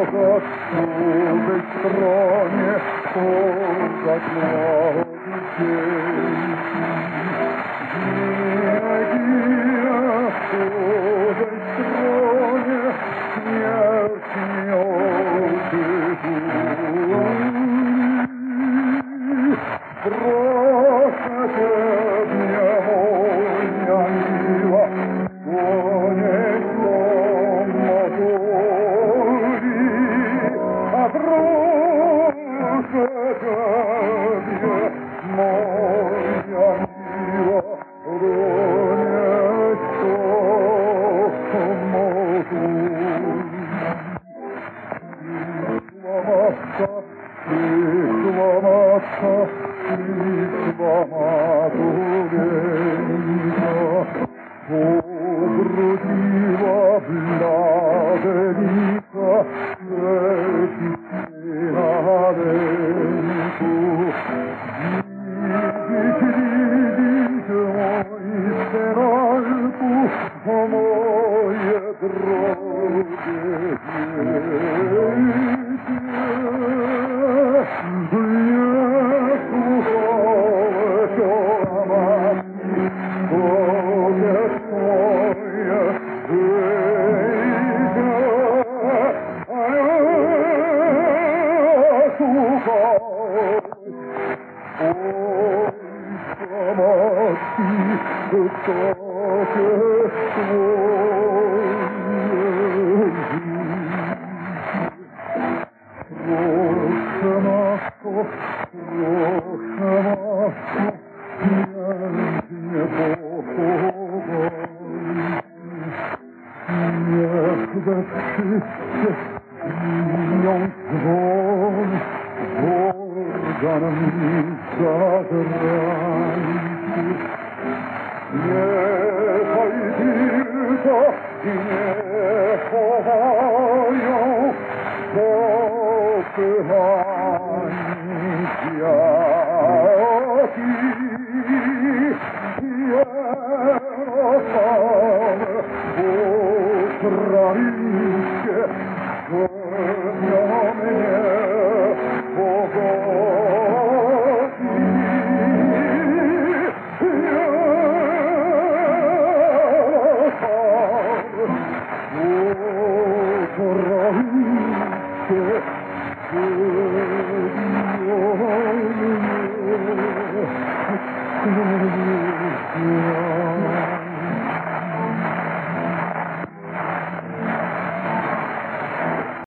drugiej stronie pożagnał dzień. Ginie po drugiej stronie śmierci proszę Ciebie, moja miła, płonie do motuli, a proszę Ciebie, moja miła, płonie do motuli. Przyszła matka, przyszła matureńka, powróciła bladenika, trzeci na ręku. Widzisz, mój synalku, o moje drogie dziecię. Niechaj tylko nie chowają popychani kwiatki, Jarosławy, ukraińskie, spełnią mnie powodzi. Oh,